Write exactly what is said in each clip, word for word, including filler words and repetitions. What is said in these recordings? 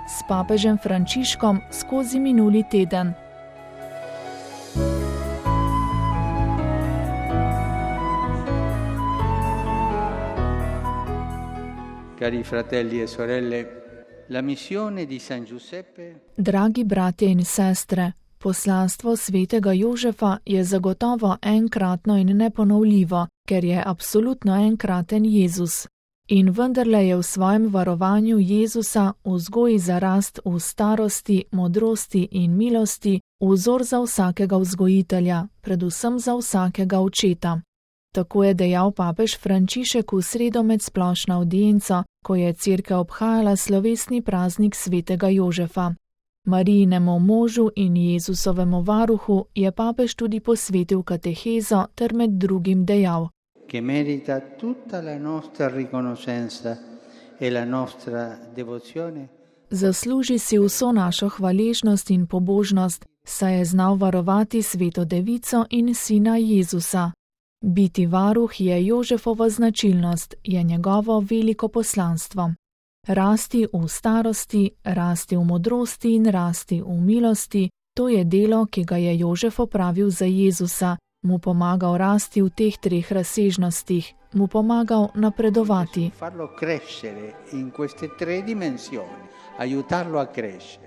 s papežem Frančiškom skozi minuli teden. Cari fratelli e sorelle, la missione di San Giuseppe. Dragi bratje in sestre, poslanstvo svetega Jožefa je zagotovo enkratno in neponovljivo, ker je absolutno enkraten Jezus. In vendarle je v svojem varovanju Jezusa vzgoji za rast v starosti, modrosti in milosti vzor za vsakega vzgojitelja, predvsem za vsakega očeta. Tako je dejal papež Frančišek v sredo med splošno avdienco, ko je cerkev obhajala slovesni praznik svetega Jožefa. Marijinemu možu in Jezusovemu varuhu je papež tudi posvetil katehezo ter med drugim dejal: Che merita tutta la nostra riconoscenza e la nostra devozione. Zasluži si vso našo hvaležnost in pobožnost, saj je znal varovati sveto devico in sina Jezusa. Biti varuh je Jožefova značilnost, je njegovo veliko poslanstvo. Rasti v starosti, rasti v modrosti in rasti v milosti, to je delo, ki ga je Jožef opravil za Jezusa, mu pomagal rasti v teh treh razsežnostih, mu pomagal napredovati. Farlo crescere in queste tre dimensioni, aiutarlo a crescere.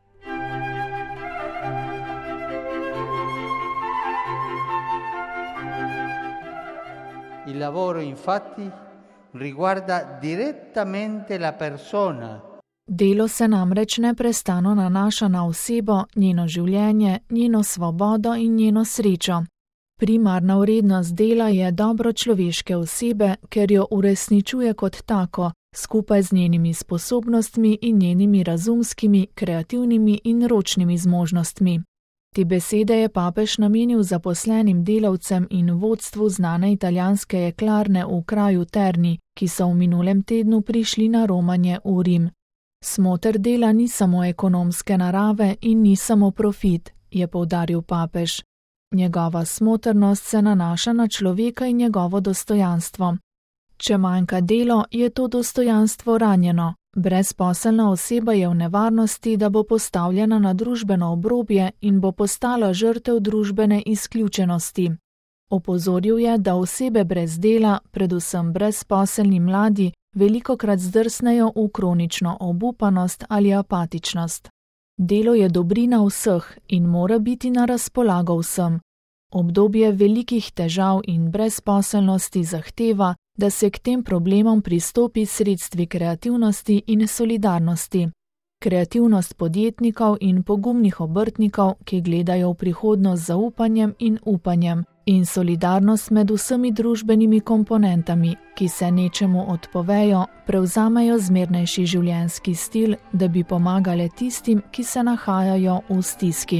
Il lavoro infatti riguarda direttamente la persona. Delo se namreč neprestano nanaša na osebo, njeno življenje, njeno svobodo in njeno srečo. Primarna vrednost dela je dobro človeške osebe, ker jo uresničuje kot tako, skupaj z njenimi sposobnostmi in njenimi razumskimi, kreativnimi in ročnimi zmožnostmi. Te besede je papež namenil zaposlenim delavcem in vodstvu znane italijanske jeklarne v kraju Terni, ki so v minulem tednu prišli na romanje v Rim. Smoter dela ni samo ekonomske narave in ni samo profit, je poudaril papež. Njegova smotrnost se nanaša na človeka in njegovo dostojanstvo. Če manjka delo, je to dostojanstvo ranjeno. Brezposelna oseba je v nevarnosti, da bo postavljena na družbeno obrobje in bo postala žrtev družbene izključenosti. Opozoril je, da osebe brez dela, predvsem brezposelni mladi, velikokrat zdrsnejo v kronično obupanost ali apatičnost. Delo je dobrina vseh in mora biti na razpolago vsem. Obdobje velikih težav in brezposelnosti zahteva, da se k tem problemom pristopi s sredstvi kreativnosti in solidarnosti. Kreativnost podjetnikov in pogumnih obrtnikov, ki gledajo v prihodnost z zaupanjem in upanjem, in solidarnost med vsemi družbenimi komponentami, ki se nečemu odpovejo, prevzamejo zmernejši življenjski stil, da bi pomagale tistim, ki se nahajajo v stiski.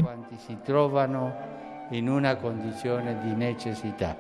In una condizione di necessità.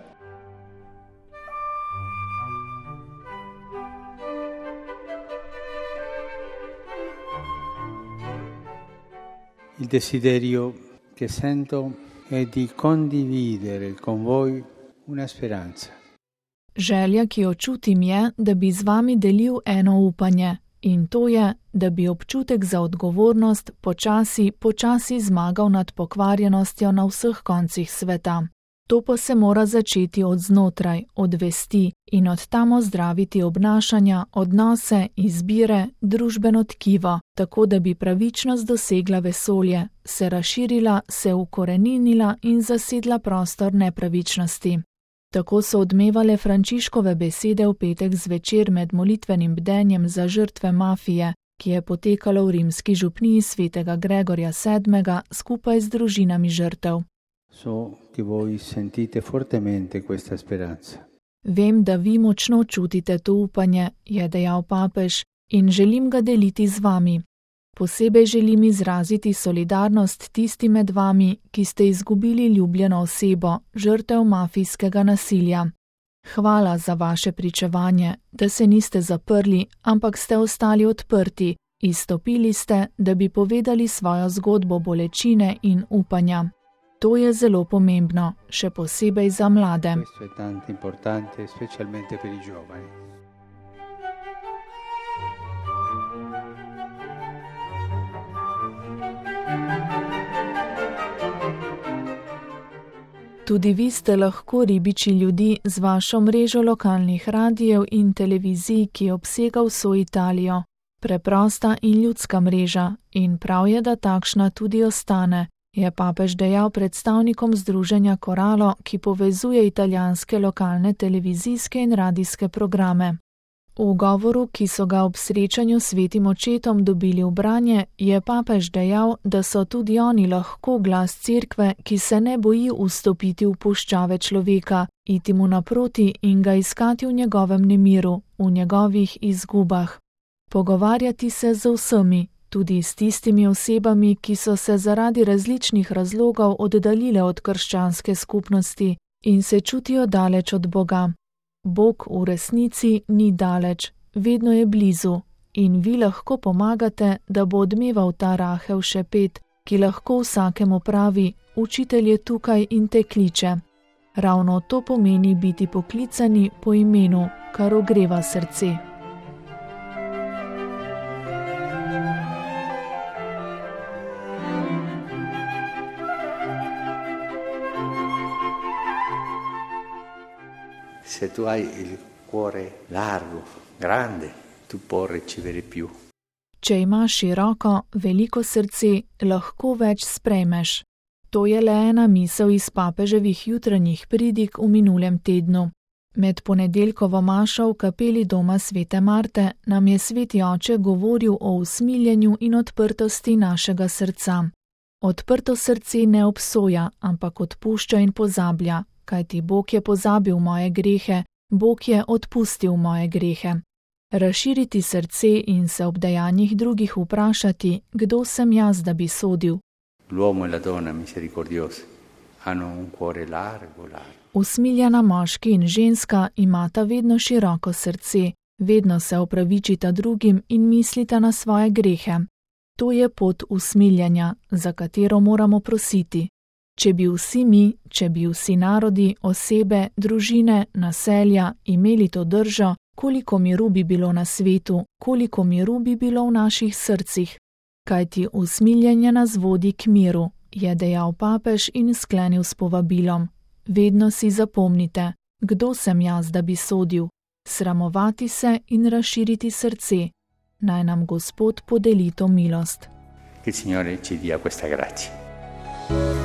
Il desiderio che sento è di condividere con voi una speranza. Želja, ki jo čutim, je, da bi z vami delil eno upanje, in to je, da bi občutek za odgovornost počasi, počasi zmagal nad pokvarjenostjo na vseh koncih sveta. To pa se mora začeti od znotraj, od vesti in od tam ozdraviti obnašanja, odnose, izbire, družbeno tkivo, tako da bi pravičnost dosegla vesolje, se razširila, se ukoreninila in zasedla prostor nepravičnosti. Tako so odmevale Frančiškove besede v petek zvečer med molitvenim bdenjem za žrtve mafije, ki je potekalo v rimski župniji svetega Gregorja sedmega skupaj z družinami žrtev. So che voi sentite fortemente questa speranza. Vem, da vi močno čutite to upanje, je dejal papež, in želim ga deliti z vami. Posebej želim izraziti solidarnost tisti med vami, ki ste izgubili ljubljeno osebo, žrtev mafijskega nasilja. Hvala za vaše pričevanje, da se niste zaprli, ampak ste ostali odprti, izstopili ste, da bi povedali svojo zgodbo bolečine in upanja. To je zelo pomembno, še posebej za mlade. Questo è tanto importante, specialmente per i giovani. Tudi vi ste lahko ribiči ljudi z vašo mrežo lokalnih radijev in televizij, ki obsega vso Italijo. Preprosta in ljudska mreža in prav je, da takšna tudi ostane, je papež dejal predstavnikom združenja Coralo, ki povezuje italijanske lokalne televizijske in radijske programe. V govoru, ki so ga ob srečanju s Svetim očetom dobili v branje, je papež dejal, da so tudi oni lahko glas cerkve, ki se ne boji vstopiti v puščave človeka, iti mu naproti in ga iskati v njegovem nemiru, v njegovih izgubah. Pogovarjati se z vsemi, tudi s tistimi osebami, ki so se zaradi različnih razlogov oddaljile od krščanske skupnosti in se čutijo daleč od Boga. Bog v resnici ni daleč, vedno je blizu in vi lahko pomagate, da bo odmeval ta rahel šepet, ki lahko vsakemu pravi, učitelj je tukaj in te kliče. Ravno to pomeni biti poklicani po imenu, kar ogreva srce. Se tu hai il cuore largo, grande, tu puoi ricevere più. Če imaš široko, veliko srce, lahko več sprejmeš. To je le ena misel iz papeževih jutranjih pridig v minulem tednu. Med ponedeljkovo mašo v kapeli doma svete Marte nam je sveti oče govoril o usmiljenju in odprtosti našega srca. Odprto srce ne obsoja, ampak odpušča in pozablja. Kajti Bog je pozabil moje grehe, Bog je odpustil moje grehe. Razširiti srce in se ob dejanjih drugih vprašati, kdo sem jaz, da bi sodil. L'uomo e la donna misericordiosi hanno un cuore largo, largo. Usmiljena moški in ženska imata vedno široko srce, vedno se opravičita drugim in mislita na svoje grehe. To je pot usmiljanja, za katero moramo prositi. Če bi vsi mi, če bi vsi narodi, osebe, družine, naselja imeli to držo, koliko miru bi bilo na svetu, koliko miru bi bilo v naših srcih. Kajti usmiljenje nas vodi k miru, je dejal papež in sklenil s povabilom. Vedno si zapomnite, kdo sem jaz, da bi sodil. Sramovati se in razširiti srce. Naj nam Gospod podeli to milost. Che il Signore ci dia questa grazia.